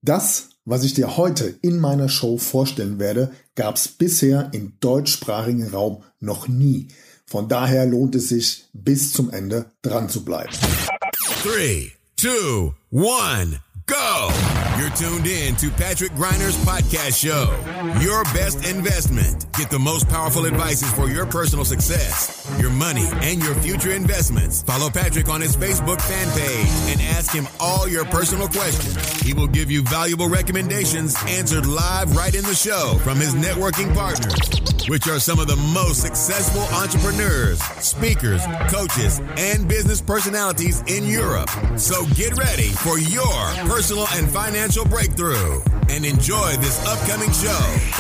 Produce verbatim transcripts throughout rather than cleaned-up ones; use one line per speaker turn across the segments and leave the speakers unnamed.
Das, was ich dir heute in meiner Show vorstellen werde, gab es bisher im deutschsprachigen Raum noch nie. Von daher lohnt es sich, bis zum Ende dran zu bleiben.
Three, two, one, go! You're tuned in to Patrick Greiner's podcast show. Your best investment. Get the most powerful advices for your personal success, your money, and your future investments. Follow Patrick on his Facebook fan page and ask him all your personal questions. He will give you valuable recommendations answered live right in the show from his networking partners, which are some of the most successful entrepreneurs, speakers, coaches, and business personalities in Europe. So get ready for your personal and financial breakthrough and enjoy this upcoming show.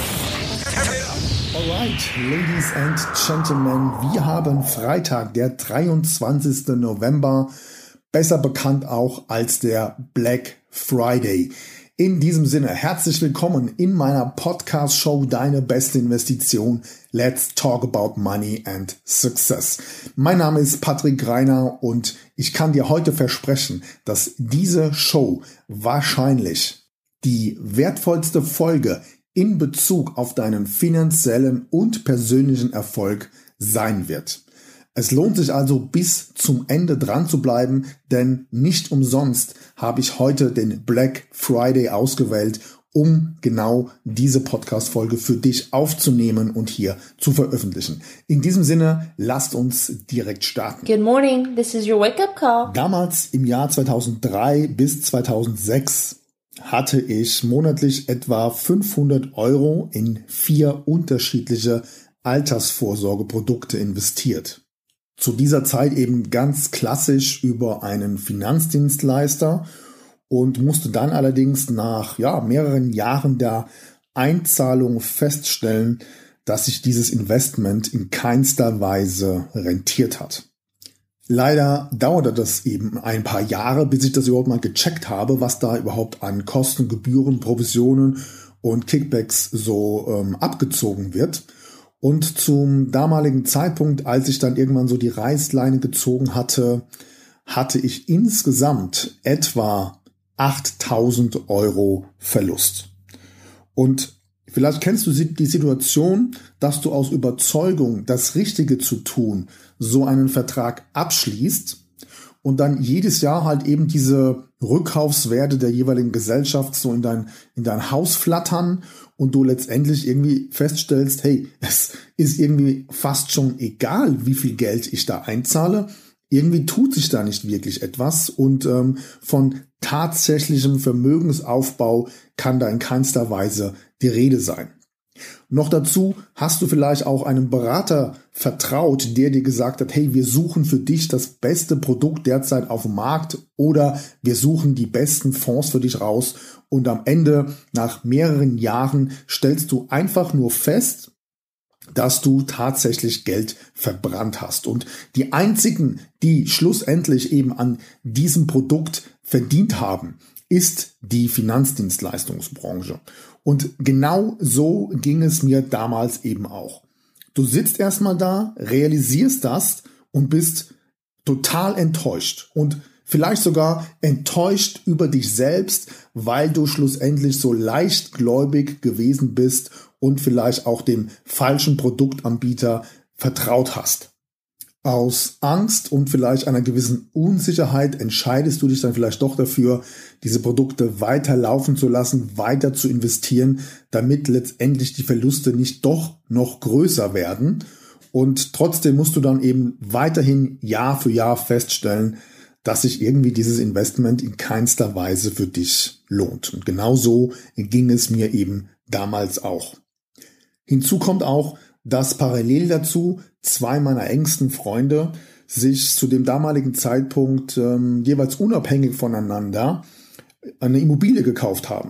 Alright, Ladies and Gentlemen, wir haben Freitag, der dreiundzwanzigsten November, besser bekannt auch als der Black Friday. In diesem Sinne, herzlich willkommen in meiner Podcast-Show Deine beste Investition. Let's talk about money and success. Mein Name ist Patrick Greiner und ich kann dir heute versprechen, dass diese Show wahrscheinlich die wertvollste Folge in Bezug auf deinen finanziellen und persönlichen Erfolg sein wird. Es lohnt sich also bis zum Ende dran zu bleiben, denn nicht umsonst habe ich heute den Black Friday ausgewählt, um genau diese Podcast-Folge für dich aufzunehmen und hier zu veröffentlichen. In diesem Sinne, lasst uns direkt starten.
Good morning, this is your wake-up call.
Damals im Jahr zweitausenddrei bis zweitausendsechs hatte ich monatlich etwa fünfhundert Euro in vier unterschiedliche Altersvorsorgeprodukte investiert. Zu dieser Zeit eben ganz klassisch über einen Finanzdienstleister und musste dann allerdings nach ja, mehreren Jahren der Einzahlung feststellen, dass sich dieses Investment in keinster Weise rentiert hat. Leider dauerte das eben ein paar Jahre, bis ich das überhaupt mal gecheckt habe, was da überhaupt an Kosten, Gebühren, Provisionen und Kickbacks so ähm, abgezogen wird. Und zum damaligen Zeitpunkt, als ich dann irgendwann so die Reißleine gezogen hatte, hatte ich insgesamt etwa achttausend Euro Verlust. Und vielleicht kennst du die Situation, dass du aus Überzeugung, das Richtige zu tun, so einen Vertrag abschließt und dann jedes Jahr halt eben diese Rückkaufswerte der jeweiligen Gesellschaft so in dein, in dein Haus flattern und du letztendlich irgendwie feststellst, hey, es ist irgendwie fast schon egal, wie viel Geld ich da einzahle. Irgendwie tut sich da nicht wirklich etwas und ähm, von tatsächlichem Vermögensaufbau kann da in keinster Weise die Rede sein. Noch dazu hast du vielleicht auch einem Berater vertraut, der dir gesagt hat, hey, wir suchen für dich das beste Produkt derzeit auf dem Markt oder wir suchen die besten Fonds für dich raus und am Ende, nach mehreren Jahren, stellst du einfach nur fest, dass du tatsächlich Geld verbrannt hast. Und die einzigen, die schlussendlich eben an diesem Produkt verdient haben, ist die Finanzdienstleistungsbranche. Und genau so ging es mir damals eben auch. Du sitzt erstmal da, realisierst das und bist total enttäuscht und vielleicht sogar enttäuscht über dich selbst, weil du schlussendlich so leichtgläubig gewesen bist und vielleicht auch dem falschen Produktanbieter vertraut hast. Aus Angst und vielleicht einer gewissen Unsicherheit entscheidest du dich dann vielleicht doch dafür, diese Produkte weiter laufen zu lassen, weiter zu investieren, damit letztendlich die Verluste nicht doch noch größer werden. Und trotzdem musst du dann eben weiterhin Jahr für Jahr feststellen, dass sich irgendwie dieses Investment in keinster Weise für dich lohnt. Und genau so ging es mir eben damals auch. Hinzu kommt auch, dass parallel dazu zwei meiner engsten Freunde sich zu dem damaligen Zeitpunkt ähm, jeweils unabhängig voneinander eine Immobilie gekauft haben.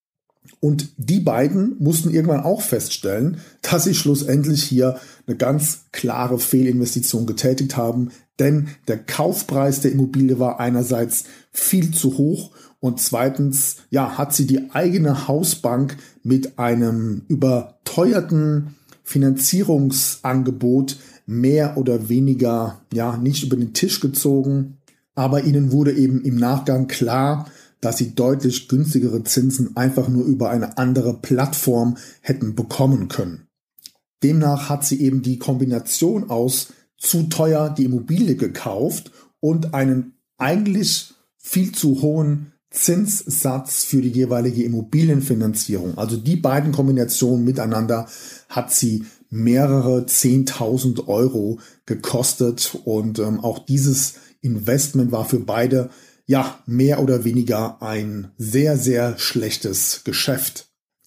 Und die beiden mussten irgendwann auch feststellen, dass sie schlussendlich hier eine ganz klare Fehlinvestition getätigt haben, denn der Kaufpreis der Immobilie war einerseits viel zu hoch und zweitens ja, hat sie die eigene Hausbank mit einem überteuerten Finanzierungsangebot mehr oder weniger ja nicht über den Tisch gezogen, aber ihnen wurde eben im Nachgang klar, dass sie deutlich günstigere Zinsen einfach nur über eine andere Plattform hätten bekommen können. Demnach hat sie eben die Kombination aus zu teuer die Immobilie gekauft und einen eigentlich viel zu hohen Zinssatz für die jeweilige Immobilienfinanzierung. Also die beiden Kombinationen miteinander hat sie mehrere zehntausend Euro gekostet und ähm, auch dieses Investment war für beide ja mehr oder weniger ein sehr, sehr schlechtes Geschäft.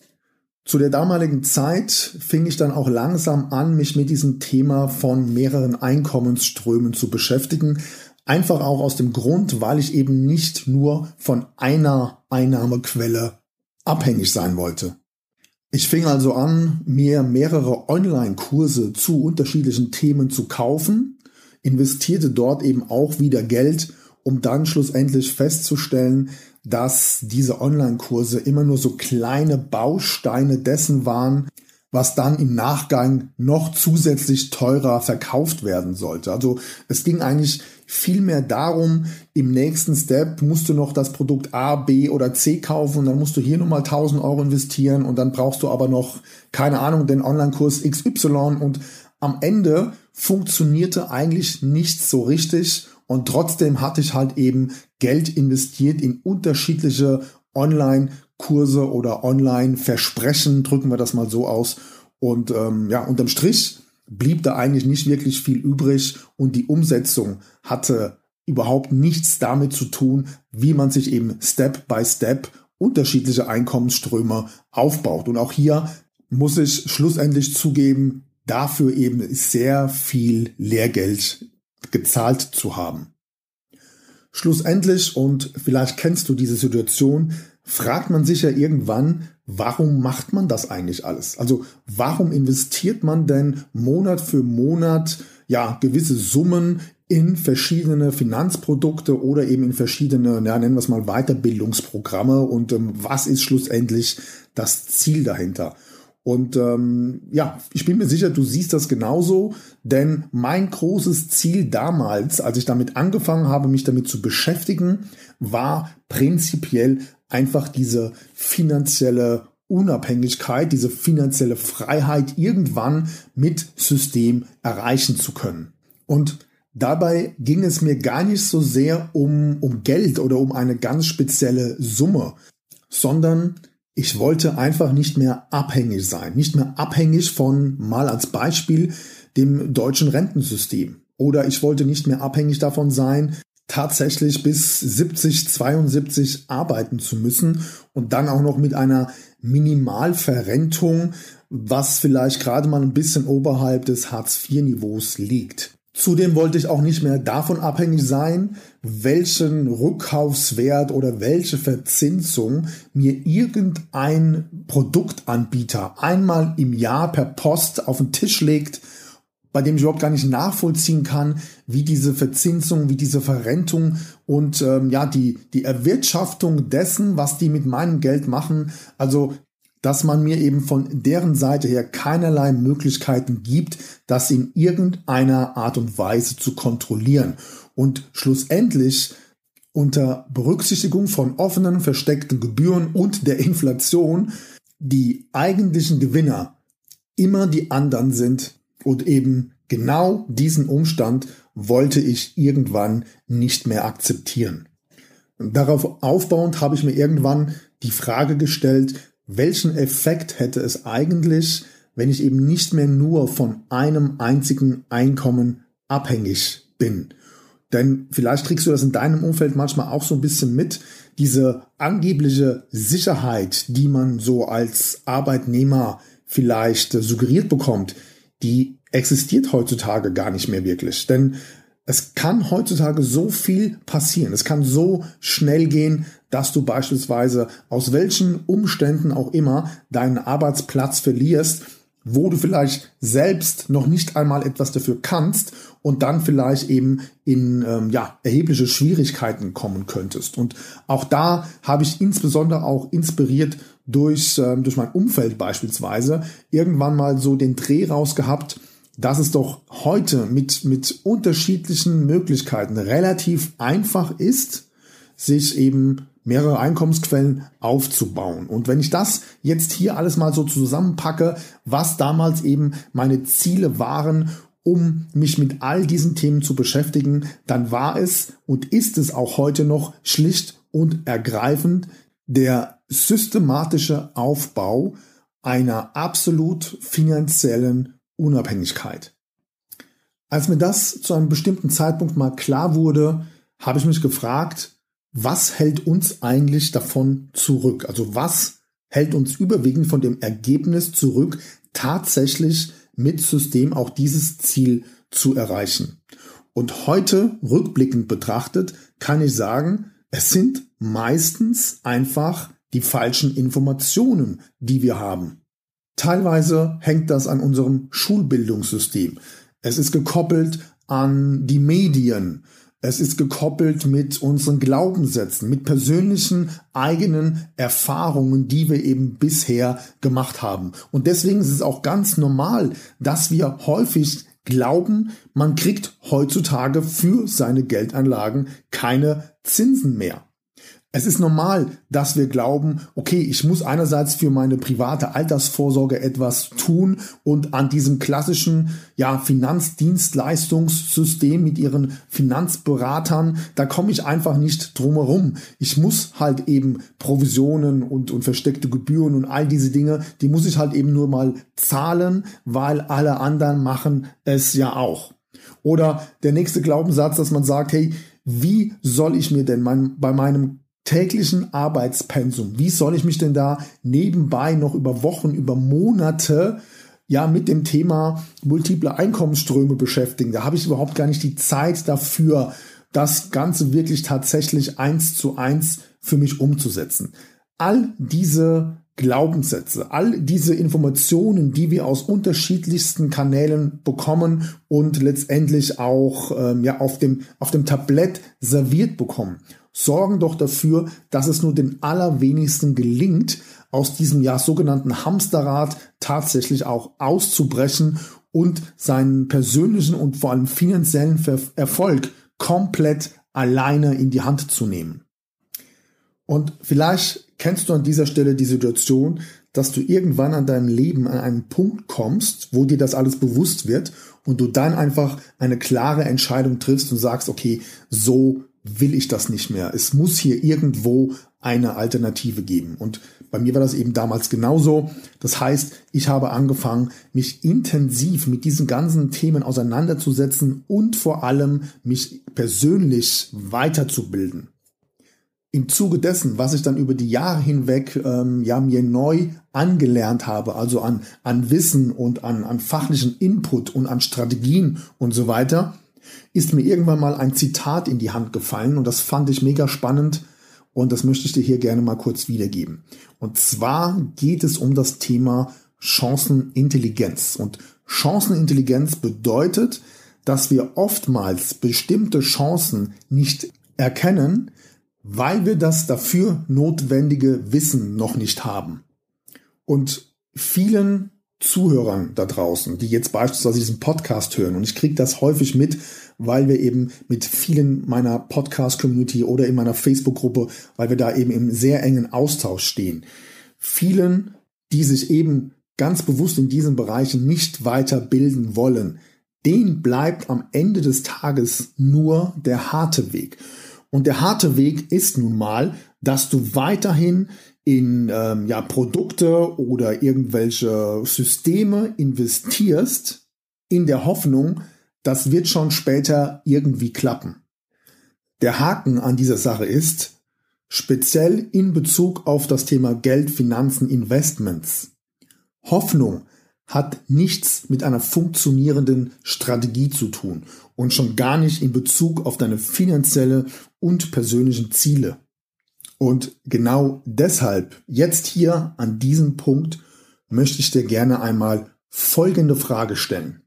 Zu der damaligen Zeit fing ich dann auch langsam an, mich mit diesem Thema von mehreren Einkommensströmen zu beschäftigen. Einfach auch aus dem Grund, weil ich eben nicht nur von einer Einnahmequelle abhängig sein wollte. Ich fing also an, mir mehrere Online-Kurse zu unterschiedlichen Themen zu kaufen, investierte dort eben auch wieder Geld, um dann schlussendlich festzustellen, dass diese Online-Kurse immer nur so kleine Bausteine dessen waren, was dann im Nachgang noch zusätzlich teurer verkauft werden sollte. Also es ging eigentlich viel mehr darum, im nächsten Step musst du noch das Produkt A, B oder C kaufen und dann musst du hier nochmal tausend Euro investieren und dann brauchst du aber noch, keine Ahnung, den Online-Kurs X Y und am Ende funktionierte eigentlich nichts so richtig und trotzdem hatte ich halt eben Geld investiert in unterschiedliche Online-Kurse oder Online-Versprechen, drücken wir das mal so aus. Und ähm, ja, unterm Strich blieb da eigentlich nicht wirklich viel übrig und die Umsetzung hatte überhaupt nichts damit zu tun, wie man sich eben Step by Step unterschiedliche Einkommensströme aufbaut. Und auch hier muss ich schlussendlich zugeben, dafür eben sehr viel Lehrgeld gezahlt zu haben. Schlussendlich, und vielleicht kennst du diese Situation, fragt man sich ja irgendwann, warum macht man das eigentlich alles? Also warum investiert man denn Monat für Monat ja gewisse Summen in verschiedene Finanzprodukte oder eben in verschiedene, ja, nennen wir es mal Weiterbildungsprogramme und ähm, was ist schlussendlich das Ziel dahinter? Und ähm, ja, ich bin mir sicher, du siehst das genauso, denn mein großes Ziel damals, als ich damit angefangen habe, mich damit zu beschäftigen, war prinzipiell einfach diese finanzielle Unabhängigkeit, diese finanzielle Freiheit irgendwann mit System erreichen zu können. Und dabei ging es mir gar nicht so sehr um, um Geld oder um eine ganz spezielle Summe, sondern ich wollte einfach nicht mehr abhängig sein, nicht mehr abhängig von, mal als Beispiel, dem deutschen Rentensystem. Oder ich wollte nicht mehr abhängig davon sein, tatsächlich bis siebzig, zweiundsiebzig arbeiten zu müssen und dann auch noch mit einer Minimalverrentung, was vielleicht gerade mal ein bisschen oberhalb des Hartz vier Niveaus liegt. Zudem wollte ich auch nicht mehr davon abhängig sein, welchen Rückkaufswert oder welche Verzinsung mir irgendein Produktanbieter einmal im Jahr per Post auf den Tisch legt, bei dem ich überhaupt gar nicht nachvollziehen kann, wie diese Verzinsung, wie diese Verrentung und ähm, ja die die Erwirtschaftung dessen, was die mit meinem Geld machen, also dass man mir eben von deren Seite her keinerlei Möglichkeiten gibt, das in irgendeiner Art und Weise zu kontrollieren. Und schlussendlich unter Berücksichtigung von offenen, versteckten Gebühren und der Inflation die eigentlichen Gewinner immer die anderen sind. Und eben genau diesen Umstand wollte ich irgendwann nicht mehr akzeptieren. Und darauf aufbauend habe ich mir irgendwann die Frage gestellt, welchen Effekt hätte es eigentlich, wenn ich eben nicht mehr nur von einem einzigen Einkommen abhängig bin? Denn vielleicht kriegst du das in deinem Umfeld manchmal auch so ein bisschen mit, diese angebliche Sicherheit, die man so als Arbeitnehmer vielleicht suggeriert bekommt, die existiert heutzutage gar nicht mehr wirklich. Denn es kann heutzutage so viel passieren. Es kann so schnell gehen, dass du beispielsweise aus welchen Umständen auch immer deinen Arbeitsplatz verlierst, wo du vielleicht selbst noch nicht einmal etwas dafür kannst und dann vielleicht eben in ähm, ja, erhebliche Schwierigkeiten kommen könntest. Und auch da habe ich insbesondere auch inspiriert durch, ähm, durch mein Umfeld beispielsweise irgendwann mal so den Dreh raus gehabt, dass es doch heute mit, mit unterschiedlichen Möglichkeiten relativ einfach ist, sich eben mehrere Einkommensquellen aufzubauen. Und wenn ich das jetzt hier alles mal so zusammenpacke, was damals eben meine Ziele waren, um mich mit all diesen Themen zu beschäftigen, dann war es und ist es auch heute noch schlicht und ergreifend der systematische Aufbau einer absolut finanziellen Unabhängigkeit. Als mir das zu einem bestimmten Zeitpunkt mal klar wurde, habe ich mich gefragt, was hält uns eigentlich davon zurück? Also was hält uns überwiegend von dem Ergebnis zurück, tatsächlich mit System auch dieses Ziel zu erreichen? Und heute, rückblickend betrachtet, kann ich sagen, es sind meistens einfach die falschen Informationen, die wir haben. Teilweise hängt das an unserem Schulbildungssystem. Es ist gekoppelt an die Medien. Es ist gekoppelt mit unseren Glaubenssätzen, mit persönlichen eigenen Erfahrungen, die wir eben bisher gemacht haben. Und deswegen ist es auch ganz normal, dass wir häufig glauben, man kriegt heutzutage für seine Geldanlagen keine Zinsen mehr. Es ist normal, dass wir glauben, okay, ich muss einerseits für meine private Altersvorsorge etwas tun und an diesem klassischen ja, Finanzdienstleistungssystem mit ihren Finanzberatern, da komme ich einfach nicht drum herum. Ich muss halt eben Provisionen und, und versteckte Gebühren und all diese Dinge, die muss ich halt eben nur mal zahlen, weil alle anderen machen es ja auch. Oder der nächste Glaubenssatz, dass man sagt, hey, wie soll ich mir denn mein, bei meinem täglichen Arbeitspensum, wie soll ich mich denn da nebenbei noch über Wochen, über Monate ja mit dem Thema multiple Einkommensströme beschäftigen? Da habe ich überhaupt gar nicht die Zeit dafür, das Ganze wirklich tatsächlich eins zu eins für mich umzusetzen. All diese Glaubenssätze, all diese Informationen, die wir aus unterschiedlichsten Kanälen bekommen und letztendlich auch ähm, ja auf dem auf dem Tablett serviert bekommen, sorgen doch dafür, dass es nur den allerwenigsten gelingt, aus diesem ja sogenannten Hamsterrad tatsächlich auch auszubrechen und seinen persönlichen und vor allem finanziellen Erfolg komplett alleine in die Hand zu nehmen. Und vielleicht kennst du an dieser Stelle die Situation, dass du irgendwann an deinem Leben an einen Punkt kommst, wo dir das alles bewusst wird und du dann einfach eine klare Entscheidung triffst und sagst, okay, so will ich das nicht mehr. Es muss hier irgendwo eine Alternative geben. Und bei mir war das eben damals genauso. Das heißt, ich habe angefangen, mich intensiv mit diesen ganzen Themen auseinanderzusetzen und vor allem mich persönlich weiterzubilden. Im Zuge dessen, was ich dann über die Jahre hinweg ähm, ja mir neu angelernt habe, also an, an Wissen und an, an fachlichen Input und an Strategien und so weiter, ist mir irgendwann mal ein Zitat in die Hand gefallen und das fand ich mega spannend und das möchte ich dir hier gerne mal kurz wiedergeben. Und zwar geht es um das Thema Chancenintelligenz. Und Chancenintelligenz bedeutet, dass wir oftmals bestimmte Chancen nicht erkennen, weil wir das dafür notwendige Wissen noch nicht haben. Und vielen Zuhörern da draußen, die jetzt beispielsweise diesen Podcast hören, und ich kriege das häufig mit, weil wir eben mit vielen meiner Podcast-Community oder in meiner Facebook-Gruppe, weil wir da eben im sehr engen Austausch stehen. Vielen, die sich eben ganz bewusst in diesen Bereichen nicht weiterbilden wollen, denen bleibt am Ende des Tages nur der harte Weg. Und der harte Weg ist nun mal, dass du weiterhin in ähm, ja, Produkte oder irgendwelche Systeme investierst, in der Hoffnung, das wird schon später irgendwie klappen. Der Haken an dieser Sache ist, speziell in Bezug auf das Thema Geld, Finanzen, Investments. Hoffnung hat nichts mit einer funktionierenden Strategie zu tun und schon gar nicht in Bezug auf deine finanzielle und persönlichen Ziele. Und genau deshalb, jetzt hier an diesem Punkt, möchte ich dir gerne einmal folgende Frage stellen.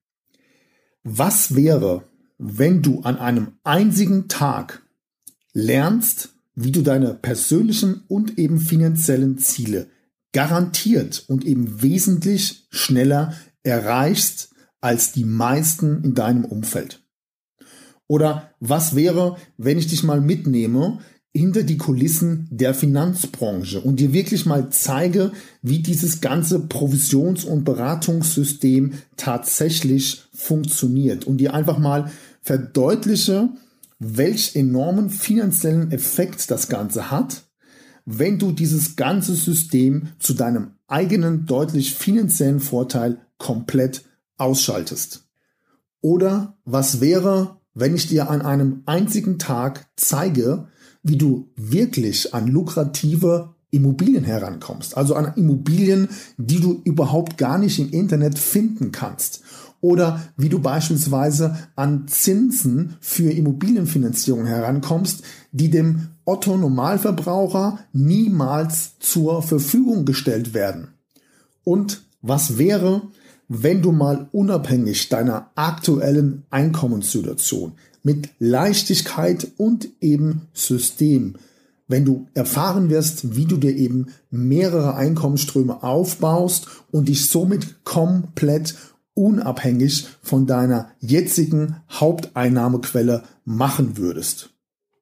Was wäre, wenn du an einem einzigen Tag lernst, wie du deine persönlichen und eben finanziellen Ziele garantiert und eben wesentlich schneller erreichst als die meisten in deinem Umfeld? Oder was wäre, wenn ich dich mal mitnehme hinter die Kulissen der Finanzbranche und dir wirklich mal zeige, wie dieses ganze Provisions- und Beratungssystem tatsächlich funktioniert und dir einfach mal verdeutliche, welch enormen finanziellen Effekt das Ganze hat, wenn du dieses ganze System zu deinem eigenen deutlich finanziellen Vorteil komplett ausschaltest. Oder was wäre, wenn ich dir an einem einzigen Tag zeige, wie du wirklich an lukrative Immobilien herankommst, also an Immobilien, die du überhaupt gar nicht im Internet finden kannst. Oder wie du beispielsweise an Zinsen für Immobilienfinanzierung herankommst, die dem Otto-Normalverbraucher niemals zur Verfügung gestellt werden. Und was wäre, wenn du mal unabhängig deiner aktuellen Einkommenssituation mit Leichtigkeit und eben System, wenn du erfahren wirst, wie du dir eben mehrere Einkommensströme aufbaust und dich somit komplett unabhängig von deiner jetzigen Haupteinnahmequelle machen würdest.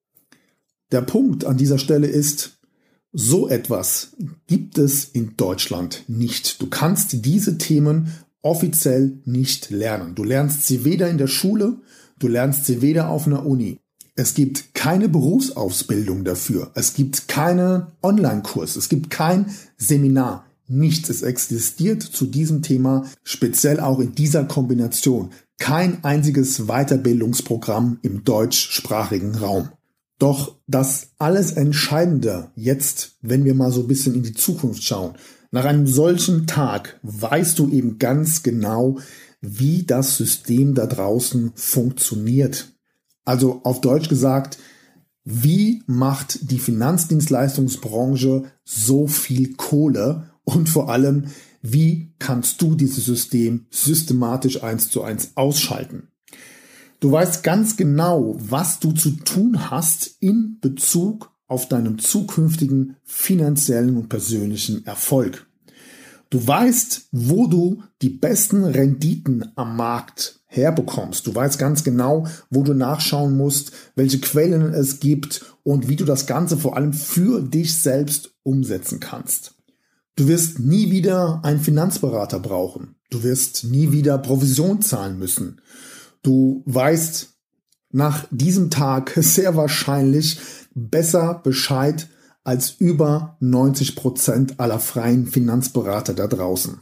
Der Punkt an dieser Stelle ist, so etwas gibt es in Deutschland nicht. Du kannst diese Themen offiziell nicht lernen. Du lernst sie weder in der Schule, du lernst sie weder auf einer Uni. Es gibt keine Berufsausbildung dafür. Es gibt keinen Online-Kurs. Es gibt kein Seminar. Nichts. Es existiert zu diesem Thema, speziell auch in dieser Kombination, kein einziges Weiterbildungsprogramm im deutschsprachigen Raum. Doch das alles Entscheidende jetzt, wenn wir mal so ein bisschen in die Zukunft schauen, nach einem solchen Tag weißt du eben ganz genau, wie das System da draußen funktioniert. Also auf Deutsch gesagt, wie macht die Finanzdienstleistungsbranche so viel Kohle und vor allem, wie kannst du dieses System systematisch eins zu eins ausschalten? Du weißt ganz genau, was du zu tun hast in Bezug auf deinen zukünftigen finanziellen und persönlichen Erfolg. Du weißt, wo du die besten Renditen am Markt herbekommst. Du weißt ganz genau, wo du nachschauen musst, welche Quellen es gibt und wie du das Ganze vor allem für dich selbst umsetzen kannst. Du wirst nie wieder einen Finanzberater brauchen. Du wirst nie wieder Provision zahlen müssen. Du weißt nach diesem Tag sehr wahrscheinlich besser Bescheid als über neunzig Prozent aller freien Finanzberater da draußen.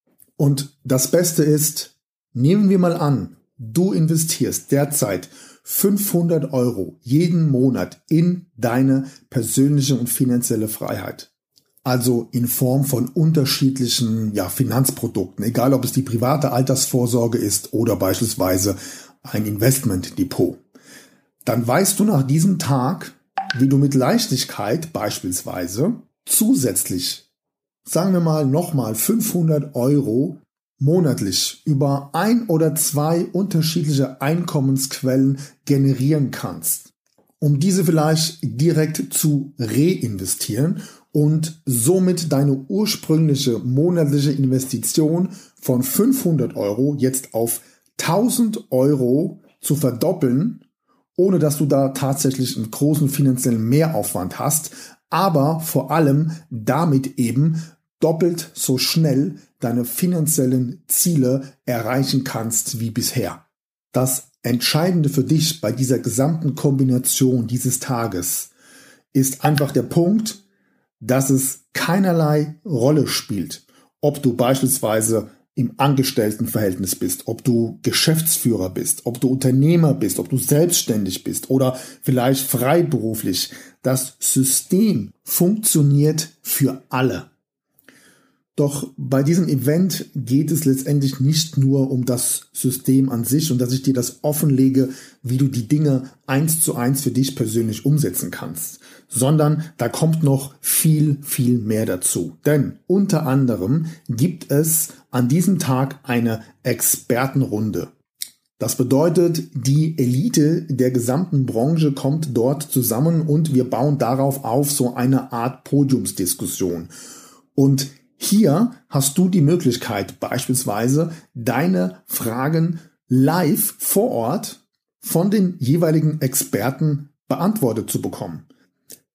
Und das Beste ist, nehmen wir mal an, du investierst derzeit fünfhundert Euro jeden Monat in deine persönliche und finanzielle Freiheit. Also in Form von unterschiedlichen ja, Finanzprodukten, egal ob es die private Altersvorsorge ist oder beispielsweise ein Investmentdepot. Dann weißt du nach diesem Tag, wie du mit Leichtigkeit beispielsweise zusätzlich, sagen wir mal nochmal fünfhundert Euro monatlich über ein oder zwei unterschiedliche Einkommensquellen generieren kannst, um diese vielleicht direkt zu reinvestieren und somit deine ursprüngliche monatliche Investition von fünfhundert Euro jetzt auf tausend Euro zu verdoppeln, ohne dass du da tatsächlich einen großen finanziellen Mehraufwand hast, aber vor allem damit eben doppelt so schnell deine finanziellen Ziele erreichen kannst wie bisher. Das Entscheidende für dich bei dieser gesamten Kombination dieses Tages ist einfach der Punkt, dass es keinerlei Rolle spielt, ob du beispielsweise im Angestelltenverhältnis bist, ob du Geschäftsführer bist, ob du Unternehmer bist, ob du selbstständig bist oder vielleicht freiberuflich. Das System funktioniert für alle. Doch bei diesem Event geht es letztendlich nicht nur um das System an sich und dass ich dir das offenlege, wie du die Dinge eins zu eins für dich persönlich umsetzen kannst, sondern da kommt noch viel, viel mehr dazu. Denn unter anderem gibt es an diesem Tag eine Expertenrunde. Das bedeutet, die Elite der gesamten Branche kommt dort zusammen und wir bauen darauf auf so eine Art Podiumsdiskussion. Und hier hast du die Möglichkeit, beispielsweise deine Fragen live vor Ort von den jeweiligen Experten beantwortet zu bekommen.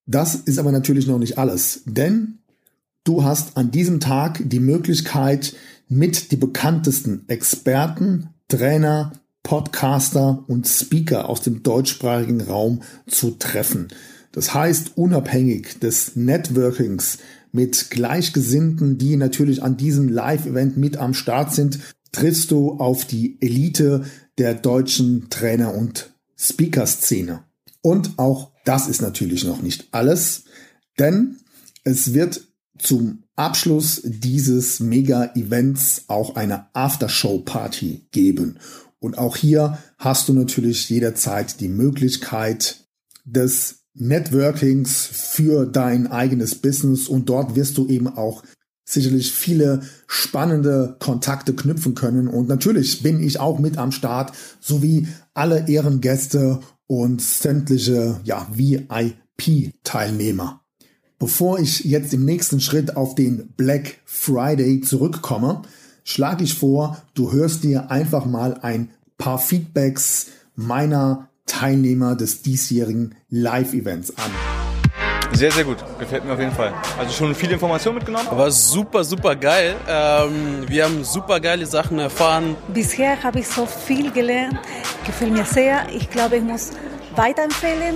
Das ist aber natürlich noch nicht alles, denn du hast an diesem Tag die Möglichkeit, mit die bekanntesten Experten, Trainer, Podcaster und Speaker aus dem deutschsprachigen Raum zu treffen. Das heißt, unabhängig des Networkings mit Gleichgesinnten, die natürlich an diesem Live-Event mit am Start sind, triffst du auf die Elite der deutschen Trainer- und Speaker-Szene. Und auch das ist natürlich noch nicht alles, denn es wird zum Abschluss dieses Mega-Events auch eine Aftershow-Party geben. Und auch hier hast du natürlich jederzeit die Möglichkeit des Networkings für dein eigenes Business und dort wirst du eben auch sicherlich viele spannende Kontakte knüpfen können. Und natürlich bin ich auch mit am Start, sowie alle Ehrengäste und sämtliche ja, V I P-Teilnehmer. Bevor ich jetzt im nächsten Schritt auf den Black Friday zurückkomme, schlage ich vor, du hörst dir einfach mal ein paar Feedbacks meiner Teilnehmer des diesjährigen Live-Events an.
Sehr, sehr gut. Gefällt mir auf jeden Fall. Also schon viele Informationen mitgenommen.
War super, super geil. Ähm, wir haben super geile Sachen erfahren.
Bisher habe ich so viel gelernt. Gefällt mir sehr. Ich glaube, ich muss weiterempfehlen.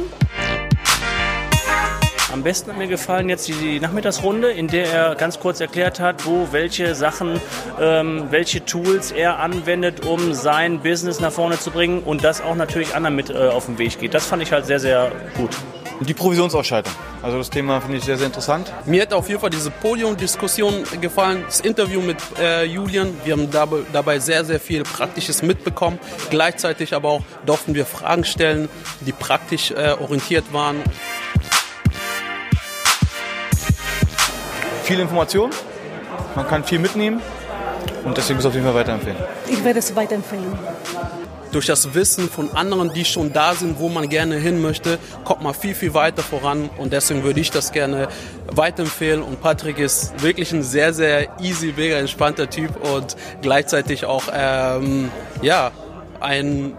Am besten hat mir gefallen jetzt die Nachmittagsrunde, in der er ganz kurz erklärt hat, wo welche Sachen, ähm, welche Tools er anwendet, um sein Business nach vorne zu bringen und das auch natürlich anderen mit äh, auf den Weg geht. Das fand ich halt sehr, sehr gut.
Die Provisionsausschaltung. Also das Thema finde ich sehr, sehr interessant.
Mir hat auf jeden Fall diese Podiumdiskussion gefallen, das Interview mit äh, Julian. Wir haben dabei, dabei sehr, sehr viel Praktisches mitbekommen. Gleichzeitig aber auch durften wir Fragen stellen, die praktisch äh, orientiert waren.
Viel Information, man kann viel mitnehmen und deswegen ist es auf jeden Fall weiterempfehlen.
Ich werde es weiterempfehlen.
Durch das Wissen von anderen, die schon da sind, wo man gerne hin möchte, kommt man viel, viel weiter voran und deswegen würde ich das gerne weiterempfehlen und Patrick ist wirklich ein sehr, sehr easy, mega entspannter Typ und gleichzeitig auch ähm, ja, ein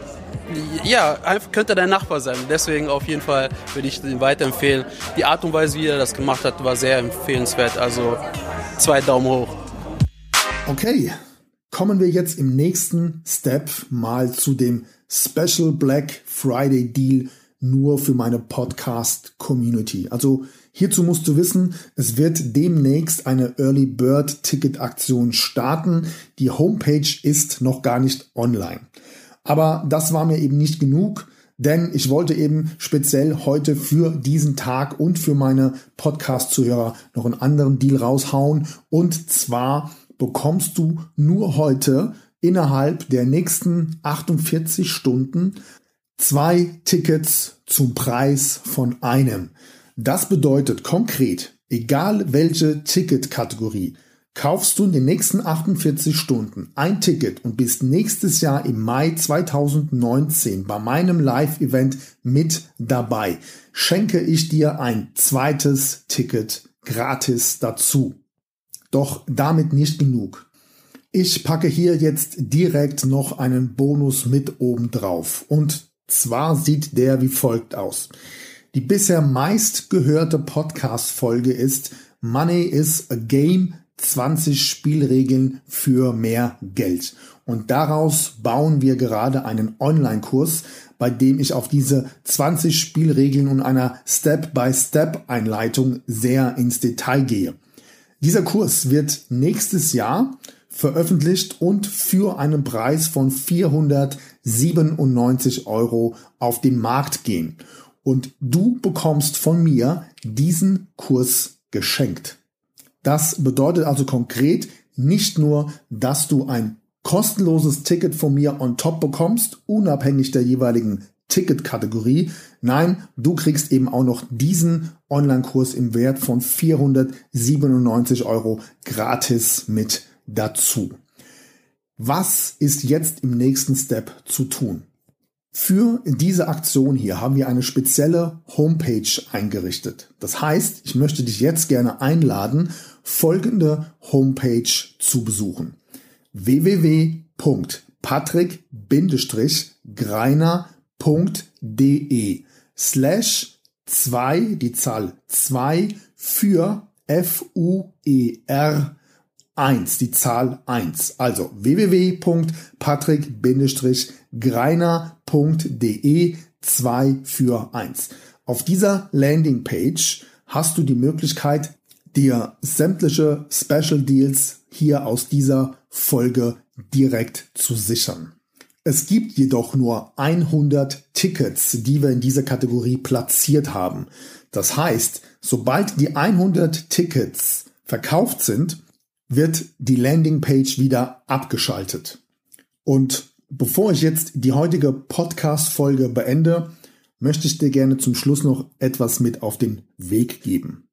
Ja, könnte dein Nachbar sein. Deswegen auf jeden Fall würde ich den weiterempfehlen. Die Art und Weise, wie er das gemacht hat, war sehr empfehlenswert. Also zwei Daumen hoch.
Okay, kommen wir jetzt im nächsten Step mal zu dem Special Black Friday Deal nur für meine Podcast-Community. Also hierzu musst du wissen, es wird demnächst eine Early Bird Ticket Aktion starten. Die Homepage ist noch gar nicht online. Aber das war mir eben nicht genug, denn ich wollte eben speziell heute für diesen Tag und für meine Podcast-Zuhörer noch einen anderen Deal raushauen. Und zwar bekommst du nur heute innerhalb der nächsten achtundvierzig Stunden zwei Tickets zum Preis von einem. Das bedeutet konkret, egal welche Ticketkategorie, kaufst du in den nächsten achtundvierzig Stunden ein Ticket und bist nächstes Jahr im Mai zweitausendneunzehn bei meinem Live-Event mit dabei, schenke ich dir ein zweites Ticket gratis dazu. Doch damit nicht genug. Ich packe hier jetzt direkt noch einen Bonus mit oben drauf. Und zwar sieht der wie folgt aus. Die bisher meistgehörte Podcast-Folge ist Money is a Game, zwanzig Spielregeln für mehr Geld. Und daraus bauen wir gerade einen Online-Kurs, bei dem ich auf diese zwanzig Spielregeln und einer Step-by-Step-Einleitung sehr ins Detail gehe. Dieser Kurs wird nächstes Jahr veröffentlicht und für einen Preis von vierhundertsiebenundneunzig Euro auf den Markt gehen. Und du bekommst von mir diesen Kurs geschenkt. Das bedeutet also konkret nicht nur, dass du ein kostenloses Ticket von mir on top bekommst, unabhängig der jeweiligen Ticketkategorie. Nein, du kriegst eben auch noch diesen Online-Kurs im Wert von vierhundertsiebenundneunzig Euro gratis mit dazu. Was ist jetzt im nächsten Step zu tun? Für diese Aktion hier haben wir eine spezielle Homepage eingerichtet. Das heißt, ich möchte dich jetzt gerne einladen, folgende Homepage zu besuchen. w w w punkt patrick Greiner punkt de slash zwei, die Zahl zwei für F U E R eins, die Zahl eins. Also w w w punkt patrick greiner punkt d e, zwei für eins. Auf dieser Landingpage hast du die Möglichkeit, dir sämtliche Special Deals hier aus dieser Folge direkt zu sichern. Es gibt jedoch nur hundert Tickets, die wir in dieser Kategorie platziert haben. Das heißt, sobald die hundert Tickets verkauft sind, wird die Landingpage wieder abgeschaltet. Und bevor ich jetzt die heutige Podcast-Folge beende, möchte ich dir gerne zum Schluss noch etwas mit auf den Weg geben.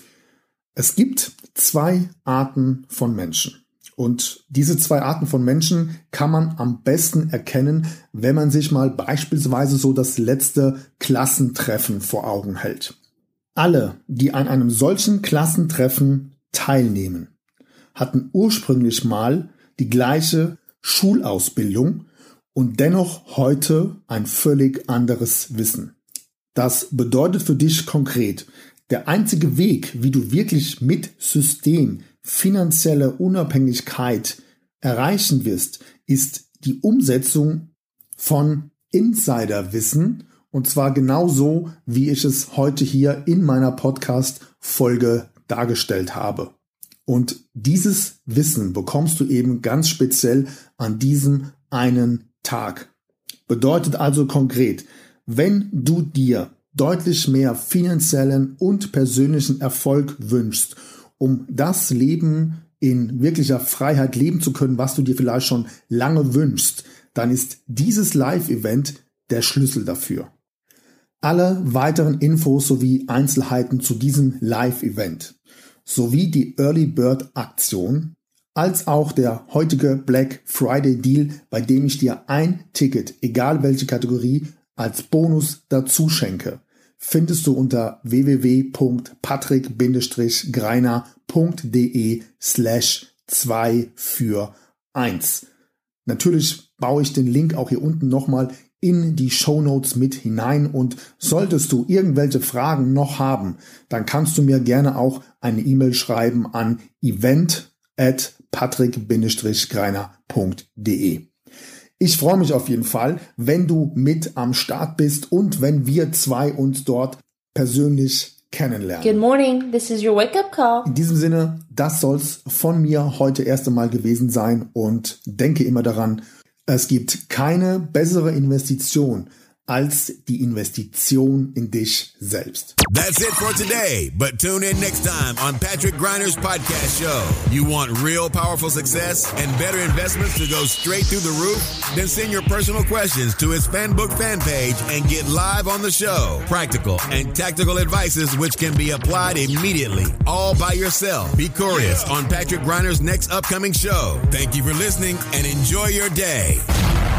Es gibt zwei Arten von Menschen. Und diese zwei Arten von Menschen kann man am besten erkennen, wenn man sich mal beispielsweise so das letzte Klassentreffen vor Augen hält. Alle, die an einem solchen Klassentreffen teilnehmen, hatten ursprünglich mal die gleiche Schulausbildung und dennoch heute ein völlig anderes Wissen. Das bedeutet für dich konkret, der einzige Weg, wie du wirklich mit System finanzielle Unabhängigkeit erreichen wirst, ist die Umsetzung von Insiderwissen, und zwar genauso, wie ich es heute hier in meiner Podcast-Folge dargestellt habe. Und dieses Wissen bekommst du eben ganz speziell an diesem einen Tag. Bedeutet also konkret, wenn du dir deutlich mehr finanziellen und persönlichen Erfolg wünschst, um das Leben in wirklicher Freiheit leben zu können, was du dir vielleicht schon lange wünschst, dann ist dieses Live-Event der Schlüssel dafür. Alle weiteren Infos sowie Einzelheiten zu diesem Live-Event sowie die Early Bird Aktion als auch der heutige Black Friday Deal, bei dem ich dir ein Ticket, egal welche Kategorie, als Bonus dazu schenke, findest du unter w w w punkt patrick greiner punkt d e slash zwei für eins. Natürlich baue ich den Link auch hier unten nochmal in die Shownotes mit hinein, und solltest du irgendwelche Fragen noch haben, dann kannst du mir gerne auch eine E-Mail schreiben an event at patrick greiner punkt d e. Ich freue mich auf jeden Fall, wenn du mit am Start bist und wenn wir zwei uns dort persönlich kennenlernen.
Good morning, this is your wake-up call.
In diesem Sinne, das soll's von mir heute erst einmal gewesen sein, und denke immer daran, es gibt keine bessere Investition als die Investition in dich selbst.
That's it for today, but tune in next time on Patrick Greiner's podcast show. You want real powerful success and better investments to go straight through the roof? Then send your personal questions to his Fanbook fan page and get live on the show. Practical and tactical advices which can be applied immediately, all by yourself. Be curious on Patrick Greiner's next upcoming show. Thank you for listening and enjoy your day.